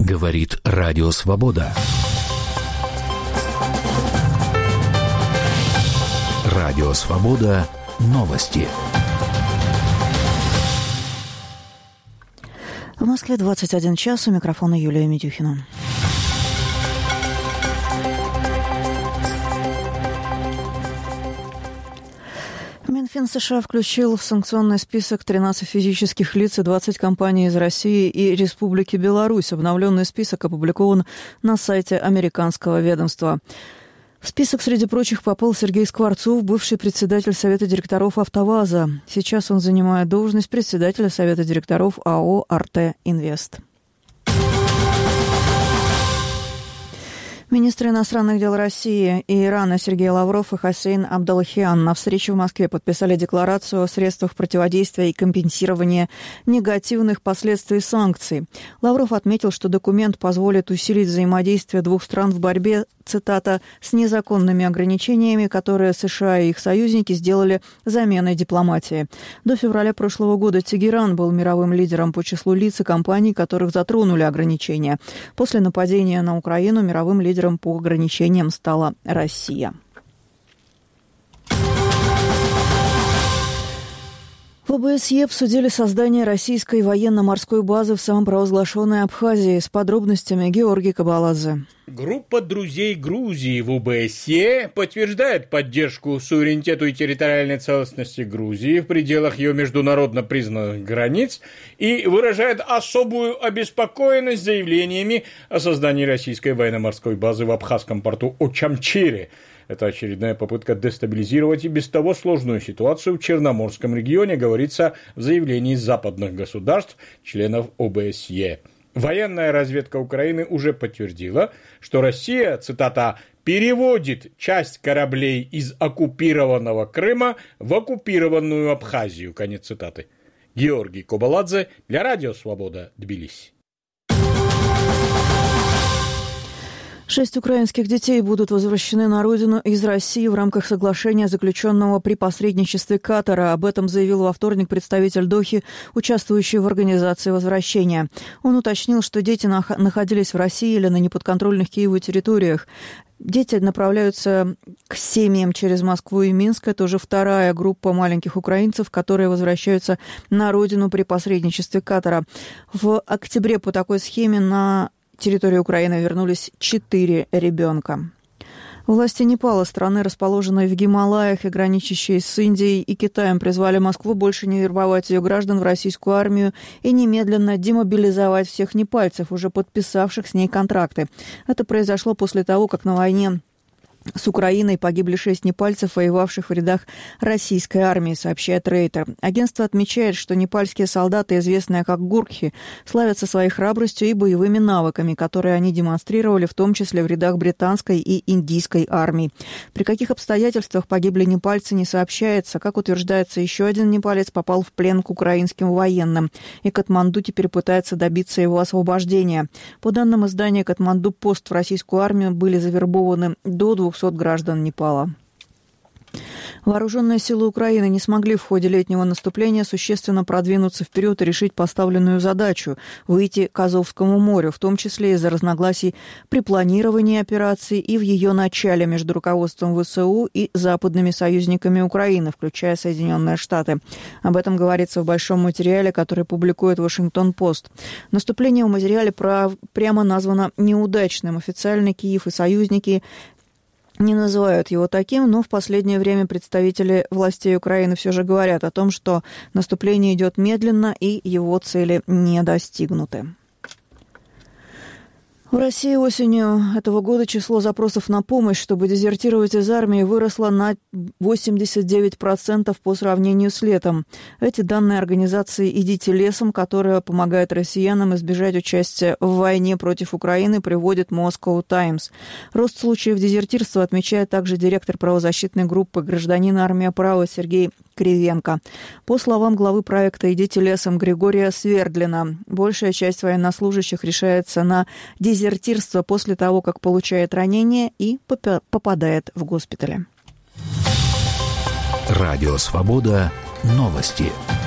Говорит Радио Свобода. Радио Свобода. Новости. В Москве 21 час. У микрофона Юлия Медюхина. Минфин США включил в санкционный список 13 физических лиц и 20 компаний из России и Республики Беларусь. Обновленный список опубликован на сайте американского ведомства. В список, среди прочих, попал Сергей Скворцов, бывший председатель Совета директоров «АвтоВАЗа». Сейчас он занимает должность председателя Совета директоров АО «Арте Инвест». Министры иностранных дел России и Ирана Сергей Лавров и Хосейн Абдаллахиан на встрече в Москве подписали декларацию о средствах противодействия и компенсирования негативных последствий санкций. Лавров отметил, что документ позволит усилить взаимодействие двух стран в борьбе, цитата, «с незаконными ограничениями, которые США и их союзники сделали заменой дипломатии». До февраля прошлого года Тегеран был мировым лидером по числу лиц и компаний, которых затронули ограничения. После нападения на Украину мировым лидером по ограничениям стала Россия. В ОБСЕ обсудили создание российской военно-морской базы в самопровозглашенной Абхазии. С подробностями Георгий Кабаладзе. Группа друзей Грузии в ОБСЕ подтверждает поддержку суверенитету и территориальной целостности Грузии в пределах ее международно признанных границ и выражает особую обеспокоенность заявлениями о создании российской военно-морской базы в абхазском порту Очамчире. Это очередная попытка дестабилизировать и без того сложную ситуацию в Черноморском регионе, говорится в заявлении западных государств, членов ОБСЕ. Военная разведка Украины уже подтвердила, что Россия, цитата, «переводит часть кораблей из оккупированного Крыма в оккупированную Абхазию». Конец цитаты. Георгий Кабаладзе для Радио Свобода, Тбилиси. 6 украинских детей будут возвращены на родину из России в рамках соглашения, заключенного при посредничестве Катара. Об этом заявил во вторник представитель Дохи, участвующий в организации возвращения. Он уточнил, что дети находились в России или на неподконтрольных Киеву территориях. Дети направляются к семьям через Москву и Минск. Это уже вторая группа маленьких украинцев, которые возвращаются на родину при посредничестве Катара. В октябре по такой схеме на территории Украины вернулись 4 ребенка. Власти Непала, страны, расположенной в Гималаях и граничащей с Индией и Китаем, призвали Москву больше не вербовать ее граждан в российскую армию и немедленно демобилизовать всех непальцев, уже подписавших с ней контракты. Это произошло после того, как на войне с Украиной погибли 6 непальцев, воевавших в рядах российской армии, сообщает Рейтер. Агентство отмечает, что непальские солдаты, известные как гуркхи, славятся своей храбростью и боевыми навыками, которые они демонстрировали в том числе в рядах британской и индийской армий. При каких обстоятельствах погибли непальцы, не сообщается. Как утверждается, еще один непалец попал в плен к украинским военным, и Катманду теперь пытается добиться его освобождения. По данным издания «Катманду-Пост», в российскую армию были завербованы до 200 граждан Непала. Вооруженные силы Украины не смогли в ходе летнего наступления существенно продвинуться вперед и решить поставленную задачу – выйти к Азовскому морю, в том числе из-за разногласий при планировании операции и в ее начале между руководством ВСУ и западными союзниками Украины, включая Соединенные Штаты. Об этом говорится в большом материале, который публикует Вашингтон-Пост. Наступление в материале прямо названо неудачным. Официально Киев и союзники не называют его таким, но в последнее время представители властей Украины все же говорят о том, что наступление идет медленно и его цели не достигнуты. В России осенью этого года число запросов на помощь, чтобы дезертировать из армии, выросло на 89% по сравнению с летом. Эти данные организации «Идите лесом», которая помогает россиянам избежать участия в войне против Украины, приводит Moscow Times. Рост случаев дезертирства отмечает также директор правозащитной группы «Гражданин армия права» Сергей Кривенко. По словам главы проекта «Идите лесом» Григория Свердлина, большая часть военнослужащих решается на дезертирство после того, как получает ранение и попадает в госпиталь. Радио Свобода. Новости.